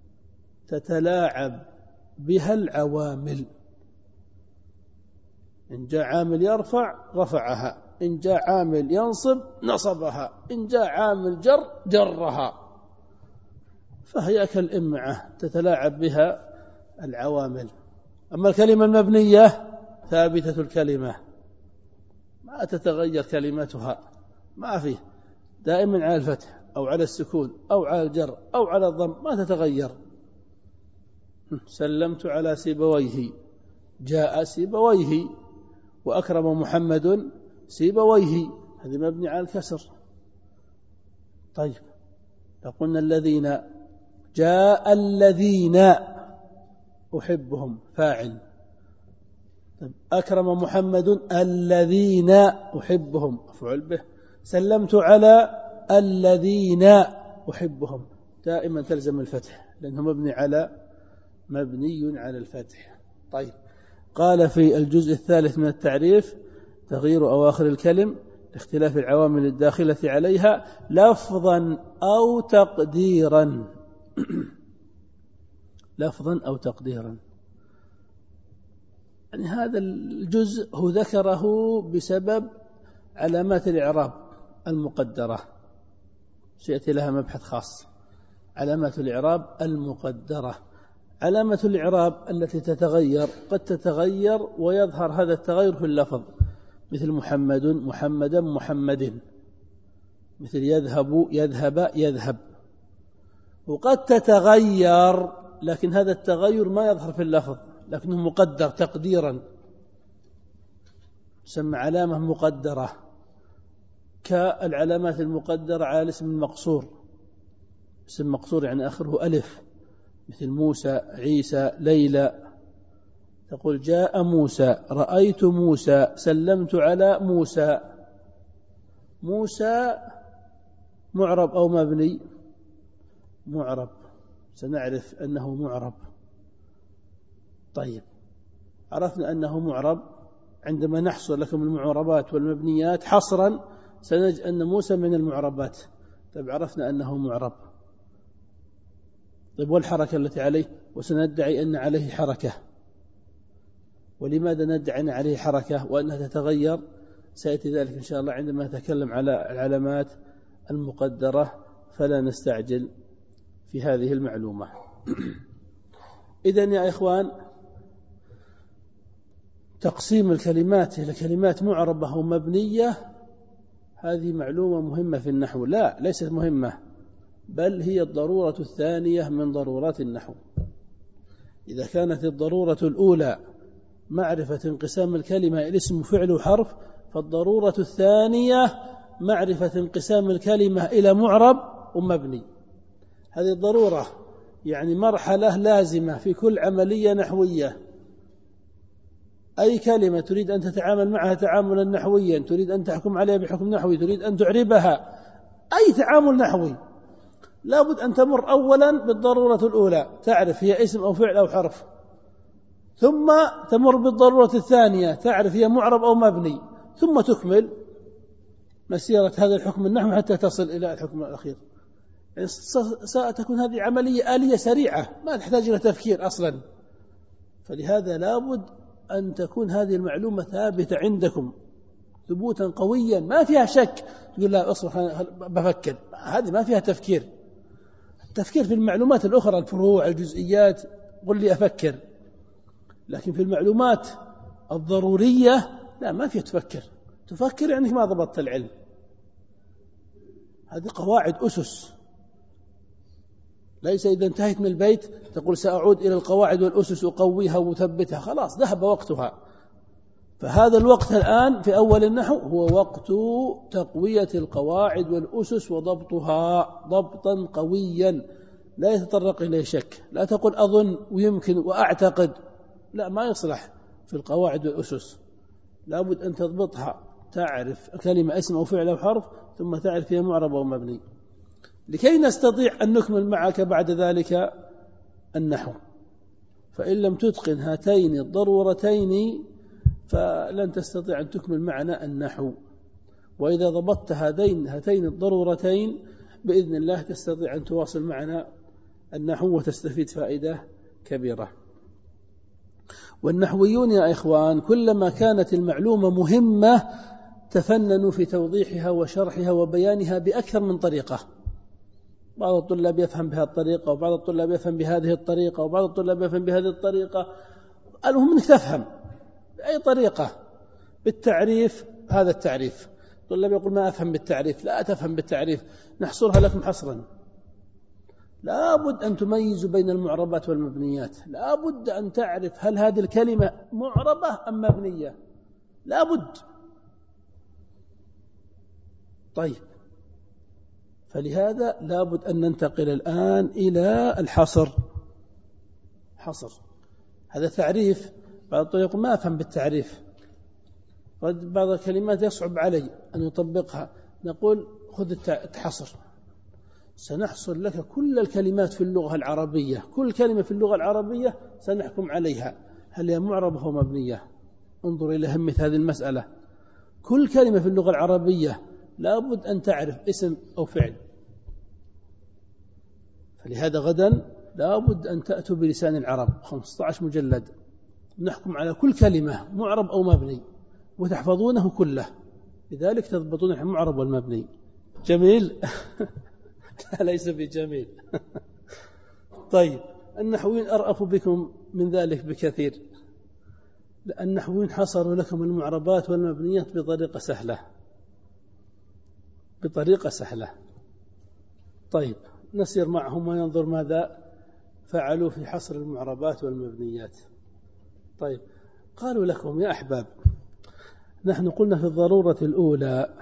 تتلاعب بها العوامل، إن جاء عامل يرفع رفعها، إن جاء عامل ينصب نصبها، إن جاء عامل جر جرها، فهي كالإمعة تتلاعب بها العوامل. أما الكلمة المبنية ثابتة الكلمة ما تتغير كلمتها، ما فيه، دائما على الفتح أو على السكون أو على الجر أو على الضم، ما تتغير. سلمت على سيبويه، جاء سيبويه، وأكرم محمد سيبويه، هذه مبني على الكسر. طيب لو قلنا الذين، جاء الذين أحبهم فاعل. طيب أكرم محمد الذين أحبهم مفعول به. سلمت على الذين أحبهم، دائما تلزم الفتح لأنه مبني على الفتح. طيب قال في الجزء الثالث من التعريف: تغيير أواخر الكلم لاختلاف العوامل الداخلة عليها لفظا أو تقديرا. لفظا أو تقديرا، يعني هذا الجزء هو ذكره بسبب علامات الإعراب المقدرة، سيأتي لها مبحث خاص. علامات الإعراب المقدرة، علامة الإعراب التي تتغير، قد تتغير ويظهر هذا التغير في اللفظ، مثل محمد محمدا محمد، مثل يذهب يذهب يذهب. وقد تتغير لكن هذا التغير ما يظهر في اللفظ، لكنه مقدر تقديرا، تسمى علامة مقدرة، كالعلامات المقدرة على الاسم المقصور. اسم مقصور يعني آخره ألف، مثل موسى عيسى ليلى. تقول جاء موسى، رأيت موسى، سلمت على موسى. موسى معرب أو مبني؟ معرب، سنعرف أنه معرب. طيب عرفنا أنه معرب، عندما نحصر لكم المعربات والمبنيات حصرا سنجد أن موسى من المعربات. طيب عرفنا أنه معرب. طيب والحركة التي عليه؟ وسندعي أن عليه حركة. ولماذا ندعي أن عليه حركة وأنها تتغير؟ سيأتي ذلك إن شاء الله عندما نتكلم على العلامات المقدرة، فلا نستعجل في هذه المعلومة. إذن يا إخوان، تقسيم الكلمات إلى كلمات معربة ومبنية هذه معلومة مهمة في النحو. لا، ليست مهمة، بل هي الضرورة الثانية من ضرورات النحو. إذا كانت الضرورة الأولى معرفة انقسام الكلمة إلى اسم وفعل وحرف، فالضرورة الثانية معرفة انقسام الكلمة إلى معرب ومبني. هذه الضرورة يعني مرحلة لازمة في كل عملية نحوية. أي كلمة تريد أن تتعامل معها تعاملا نحويا، تريد أن تحكم عليها بحكم نحوي، تريد أن تعربها، أي تعامل نحوي، لابد أن تمر أولا بالضرورة الأولى، تعرف هي اسم أو فعل أو حرف، ثم تمر بالضرورة الثانية، تعرف هي معرب أو مبني، ثم تكمل مسيرة هذا الحكم النحوي حتى تصل إلى الحكم الأخير. يعني ستكون هذه عملية آلية سريعة ما تحتاج إلى تفكير أصلا. فلهذا لابد أن تكون هذه المعلومة ثابتة عندكم ثبوتا قويا ما فيها شك. تقول لا أصبح بفكر، هذه ما فيها تفكير. التفكير في المعلومات الأخرى، الفروع، الجزئيات، قل لي أفكر. لكن في المعلومات الضرورية لا، ما فيها تفكر يعني ما ضبطت العلم. هذه قواعد أسس، ليس إذا انتهيت من البيت تقول سأعود إلى القواعد والأسس أقويها وثبتها، خلاص ذهب وقتها. فهذا الوقت الآن في أول النحو هو وقت تقوية القواعد والأسس وضبطها ضبطا قويا لا يتطرق إليه شك. لا تقول أظن ويمكن وأعتقد، لا، ما يصلح في القواعد والأسس. لابد أن تضبطها، تعرف كلمة اسم أو فعل أو حرف، ثم تعرف هي معرب أو مبني، لكي نستطيع أن نكمل معك بعد ذلك النحو. فإن لم تتقن هاتين الضرورتين فلن تستطيع أن تكمل معنا النحو. وإذا ضبطت هاتين الضرورتين بإذن الله تستطيع أن تواصل معنا النحو وتستفيد فائدة كبيرة. والنحويون يا إخوان كلما كانت المعلومة مهمة تفننوا في توضيحها وشرحها وبيانها بأكثر من طريقة. بعض الطلاب يفهم بهذه الطريقة، وبعض الطلاب يفهم بهذه الطريقة، وبعض الطلاب يفهم بهذه الطريقة. المهم أنك تفهم بأي طريقة. بالتعريف هذا التعريف، الطلاب يقول ما أفهم بالتعريف، لا تفهم بالتعريف، نحصرها لكم حصرا. لا بد أن تميزوا بين المعربات والمبنيات، لا بد أن تعرف هل هذه الكلمة معربة أم مبنية، لا بد. طيب، فلهذا لا بد أن ننتقل الآن إلى الحصر. حصر هذا تعريف. بعض الطرق ما أفهم بالتعريف، بعض الكلمات يصعب علي أن يطبقها، نقول خذ التحصر، سنحصر لك كل الكلمات في اللغة العربية، كل كلمة في اللغة العربية سنحكم عليها هل هي معربة أو مبنية. انظر إلى أهمية هذه المسألة. كل كلمة في اللغة العربية لا بد أن تعرف اسم أو فعل. فلهذا غدا لا بد أن تأتوا بلسان العرب 15 مجلد نحكم على كل كلمة معرب أو مبني وتحفظونه كله، لذلك تضبطون المعرب والمبني. جميل؟ لا ليس بجميل. طيب، النحويين أرأفوا بكم من ذلك بكثير، لأن النحويين حصروا لكم المعربات والمبنيات بطريقة سهلة، بطريقة سهلة. طيب، نسير معهم وننظر ماذا فعلوا في حصر المعربات والمبنيات. طيب، قالوا لكم يا أحباب، نحن قلنا في الضرورة الأولى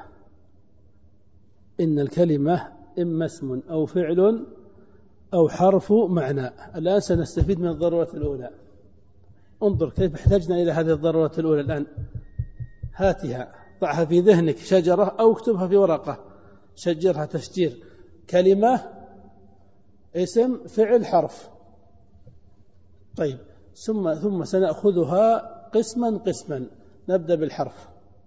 إن الكلمة إما اسم أو فعل أو حرف معنى. الآن سنستفيد من الضرورة الأولى. انظر كيف احتجنا إلى هذه الضرورة الأولى الآن. هاتها، ضعها في ذهنك، شجرة أو اكتبها في ورقة، شجرها تشجير. كلمة، اسم، فعل، حرف. طيب، ثم سنأخذها قسما قسما. نبدأ بالحرف،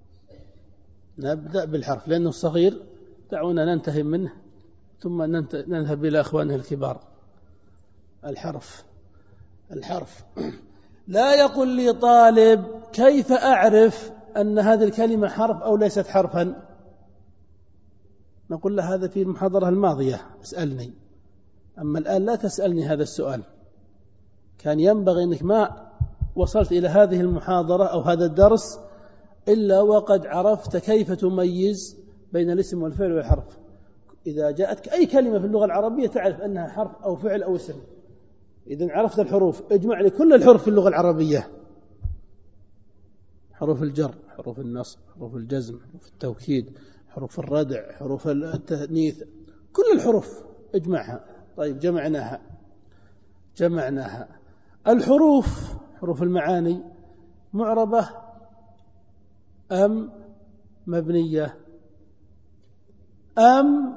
نبدأ بالحرف لأنه صغير، دعونا ننتهي منه ثم نذهب إلى أخوانه الكبار. الحرف. الحرف لا يقول لي طالب كيف أعرف أن هذه الكلمة حرف أو ليست حرفا. نقول له هذا في المحاضرة الماضية اسألني، أما الآن لا تسألني هذا السؤال. كان ينبغي أنك ما وصلت إلى هذه المحاضرة أو هذا الدرس إلا وقد عرفت كيف تميز بين الاسم والفعل والحرف. إذا جاءتك أي كلمة في اللغة العربية تعرف أنها حرف أو فعل أو اسم. إذن عرفت الحروف، اجمع لي كل الحروف في اللغة العربية: حروف الجر، حروف النصب، حروف الجزم، حروف التوكيد، حروف الردع، حروف التأنيث، كل الحروف اجمعها. طيب، جمعناها. الحروف، حروف المعاني، معربة أم مبنية أم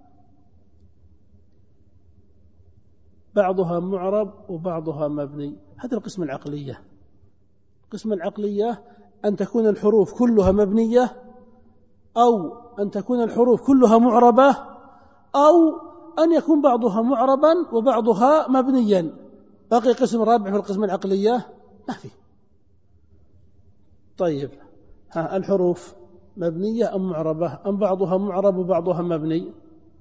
بعضها معرب وبعضها مبني؟ هذا القسم العقلية. القسم العقلية أن تكون الحروف كلها مبنية، أو أن تكون الحروف كلها معربة، أو أن يكون بعضها معربا وبعضها مبنيا. باقي قسم رابع في القسم العقلية ما في. طيب، الحروف مبنية أم معربة أم بعضها معرب وبعضها مبني؟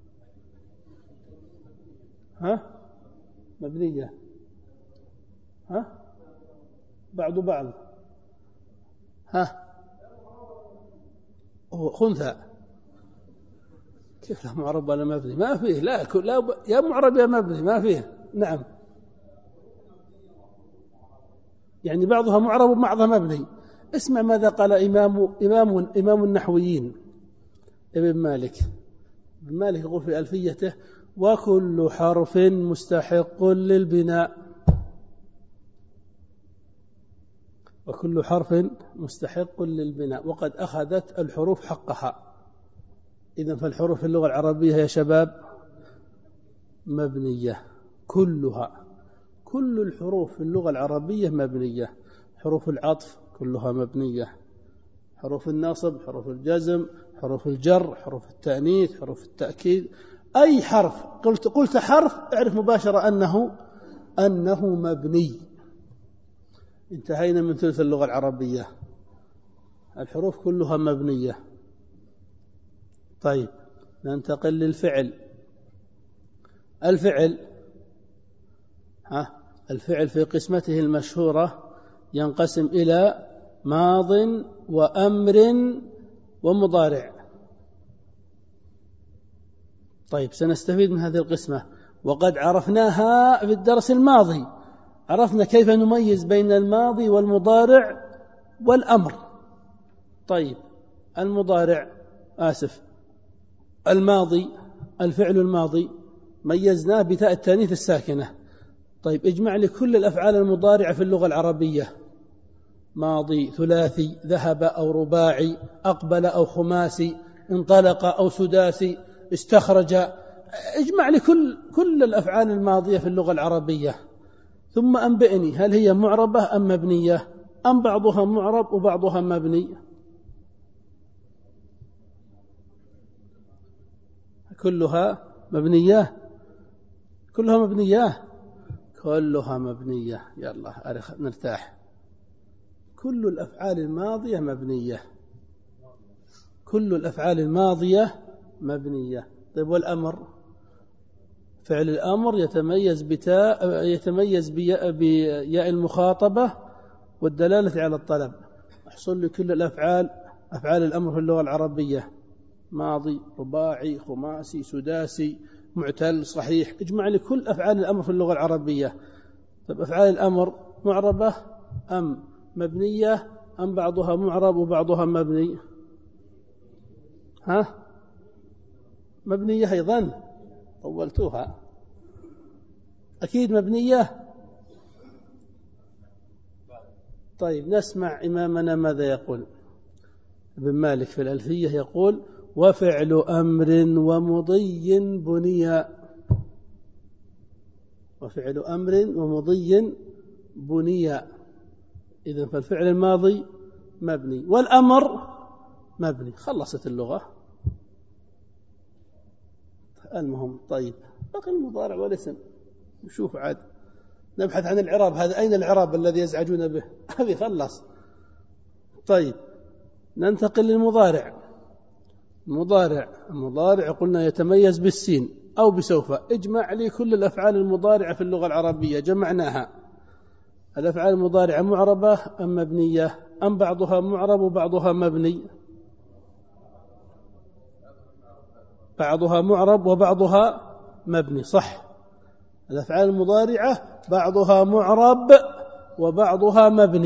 مبنية. بعض. خنثى. كيف له معرب ولا مبني؟ ما فيه. لا يا معرب يا مبني، ما فيه. نعم، يعني بعضها معرب وبعضها مبني. اسمع ماذا قال إمام النحويين ابن مالك. ابن مالك يقول في ألفيته: وكل حرف مستحق للبناء. وكل حرف مستحق للبناء، وقد أخذت الحروف حقها. إذن فالحروف في اللغة العربية يا شباب مبنية كلها. كل الحروف في اللغة العربية مبنية. حروف العطف كلها مبنية، حروف النصب، حروف الجزم، حروف الجر، حروف التأنيث، حروف التأكيد. أي حرف قلت حرف اعرف مباشرة أنه مبني. انتهينا من ثلث اللغة العربية، الحروف كلها مبنية. طيب ننتقل للفعل. الفعل في قسمته المشهورة ينقسم إلى ماض وأمر ومضارع. طيب سنستفيد من هذه القسمة، وقد عرفناها في الدرس الماضي، عرفنا كيف نميز بين الماضي والمضارع والأمر. طيب الماضي، الفعل الماضي ميزناه بتاء التانيث الساكنة. طيب اجمع لي كل الأفعال المضارعة في اللغة العربية: ماضي، ثلاثي، ذهب أو رباعي، أقبل أو خماسي، انطلق أو سداسي، استخرج. اجمع لي كل الأفعال الماضية في اللغة العربية، ثم أنبئني هل هي معربة أم مبنية، أم بعضها معرب وبعضها مبني؟ كلها مبنية. يلا نرتاح. كل الأفعال الماضية مبنية. طيب والأمر؟ فعل الأمر يتميز بياء المخاطبة والدلالة على الطلب. احصل لي كل أفعال الأمر في اللغة العربية: ماضي، رباعي، خماسي، سداسي، معتل، صحيح. اجمع لي كل أفعال الأمر في اللغة العربية. طيب أفعال الأمر معربة أم مبنية أم بعضها معرب وبعضها مبني؟ مبنية أيضا، طولتوها. أكيد مبنية. طيب نسمع إمامنا ماذا يقول. ابن مالك في الألفية يقول: وفعل أمر ومضي بني. إذن فالفعل الماضي مبني والأمر مبني. خلصت اللغة. المهم طيب بقي المضارع والاسم. نشوف عاد، نبحث عن الإعراب. هذا أين الإعراب الذي يزعجون به؟ هذه خلص. طيب ننتقل للمضارع. المضارع قلنا يتميز بالسين أو بسوف. اجمع لي كل الأفعال المضارعة في اللغة العربية. جمعناها. الأفعال المضارعة معربة أم مبنية أم بعضها معرب وبعضها مبني؟ بعضها معرب وبعضها مبني. صح. الأفعال المضارعة بعضها معرب وبعضها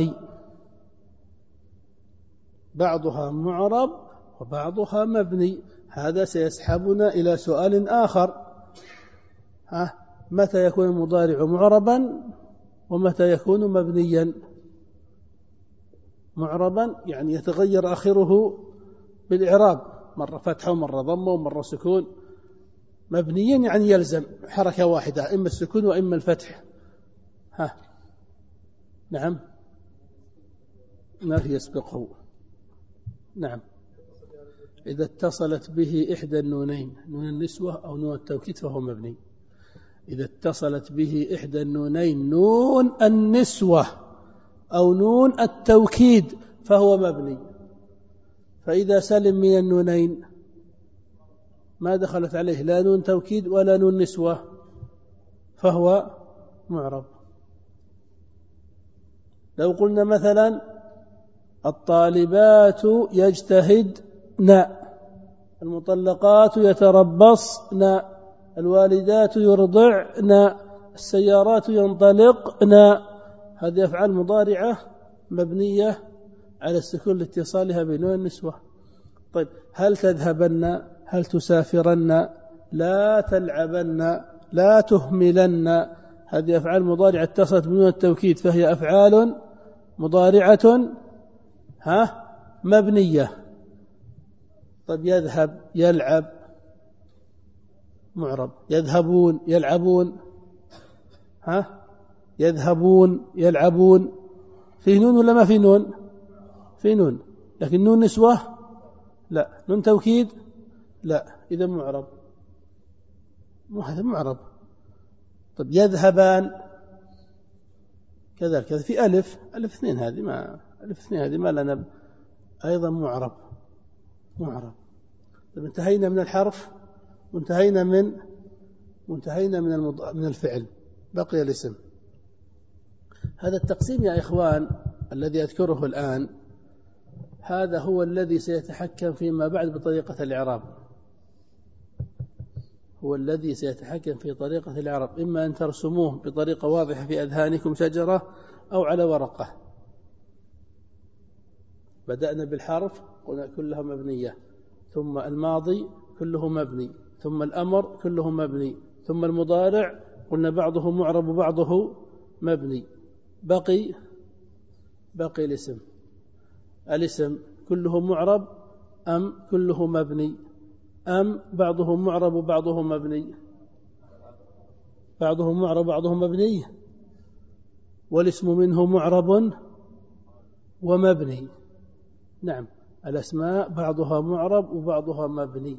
مبني. هذا سيسحبنا إلى سؤال آخر: متى يكون المضارع معربا ومتى يكون مبنيا؟ معربا يعني يتغير آخره بالإعراب، مرة فتحة ومرة ضمة ومرة سكون. مبنيا يعني يلزم حركة واحدة، إما السكون وإما الفتح. نعم، ما في يسبقه. نعم، إذا اتصلت به إحدى النونين، نون النسوة أو نون التوكيد، فهو مبني. إذا اتصلت به إحدى النونين، نون النسوة أو نون التوكيد، فهو مبني. فإذا سلم من النونين ما دخلت عليه لا نون توكيد ولا نون نسوة، فهو معرب. لو قلنا مثلا: الطالبات يجتهدن، المطلقات يتربصن، الوالدات يرضعن، السيارات ينطلقن. هذه أفعال مضارعة مبنية على السكون لاتصالها بنون النسوة. طيب هل تذهبن، هل تسافرن، لا تلعبن، لا تهملن. هذه أفعال مضارعة اتصلت بنون التوكيد، فهي أفعال مضارعة مبنية. طيب يذهب، يلعب، معرب. يذهبون، يلعبون، يذهبون، يلعبون. في نون ولا ما في نون؟ في نون، لكن نون نسوة لا، نون توكيد لا، إذا معرب. هذا معرب. طيب يذهبان، كذلك في ألف اثنين هذه ما لنا أيضا معرب. انتهينا من الحرف وانتهينا من الفعل، بقي الاسم. هذا التقسيم يا إخوان الذي أذكره الآن هذا هو الذي سيتحكم فيما بعد بطريقة الإعراب، إما أن ترسموه بطريقة واضحة في أذهانكم شجرة أو على ورقة. بدأنا بالحرف قلنا كلها مبنية، ثم الماضي كله مبني، ثم الأمر كله مبني، ثم المضارع قلنا بعضه معرب وبعضه مبني. بقي الاسم كله معرب أم كله مبني، أم بعضه معرب وبعضه مبني؟ بعضه معرب وبعضه مبني، والاسم منه معرب ومبني. نعم، الأسماء بعضها معرب وبعضها مبني،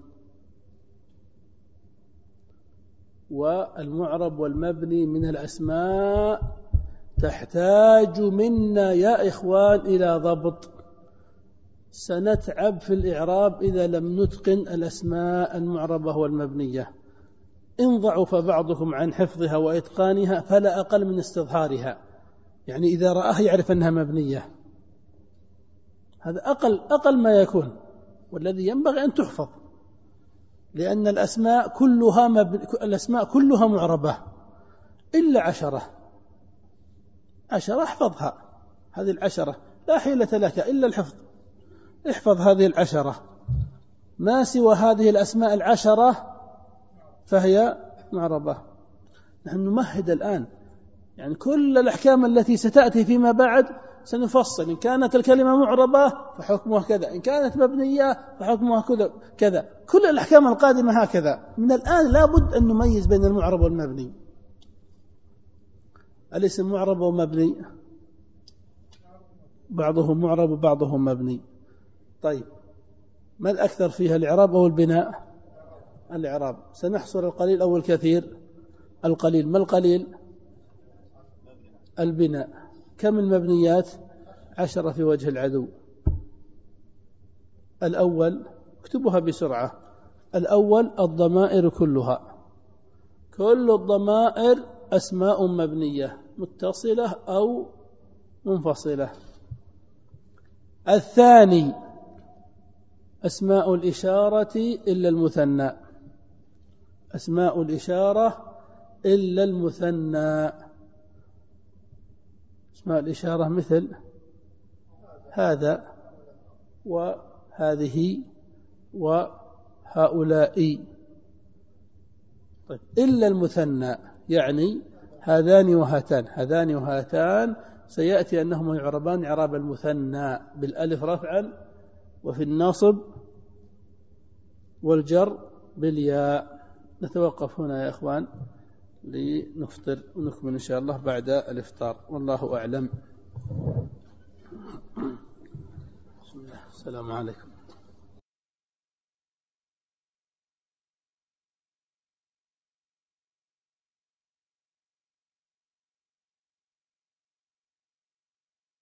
والمعرب والمبني من الأسماء تحتاج منا يا إخوان إلى ضبط. سنتعب في الإعراب إذا لم نتقن الأسماء المعربة والمبنية. إن ضعف بعضكم عن حفظها وإتقانها فلا أقل من استظهارها، يعني إذا رآه يعرف أنها مبنية، هذا أقل ما يكون، والذي ينبغي أن تحفظ، لأن الأسماء كلها معربة إلا 10 احفظها. هذه 10 لا حيلة لك إلا الحفظ. احفظ هذه 10، ما سوى هذه الأسماء 10 فهي معربة. نحن نمهد الآن، يعني كل الأحكام التي ستأتي فيما بعد سنفصل. إن كانت الكلمة معربة فحكمها كذا، إن كانت مبنية فحكمها كذا. كل الأحكام القادمة هكذا. من الآن لابد أن نميز بين المعرب والمبني. الاسم معرب ومبني، بعضه معرب وبعضه مبني. طيب، ما الأكثر فيها، الإعراب أو البناء؟ الإعراب. سنحصر القليل أو الكثير؟ القليل. ما القليل؟ البناء. كم المبنيات؟ 10 في وجه العدو. الأول، اكتبها بسرعة. الأول الضمائر كلها، كل الضمائر أسماء مبنية متصلة أو منفصلة. الثاني أسماء الإشارة إلا المثنى، أسماء الإشارة إلا المثنى. أسماء الإشارة مثل هذا وهذه وهؤلاء. طيب، إلا المثنى يعني هذان وهاتان سيأتي أنهما يعربان إعراب المثنى بالألف رفعا، وفي النصب والجر بالياء. نتوقف هنا يا إخوان لنفطر ونكمل إن شاء الله بعد الإفطار، والله أعلم. السلام عليكم.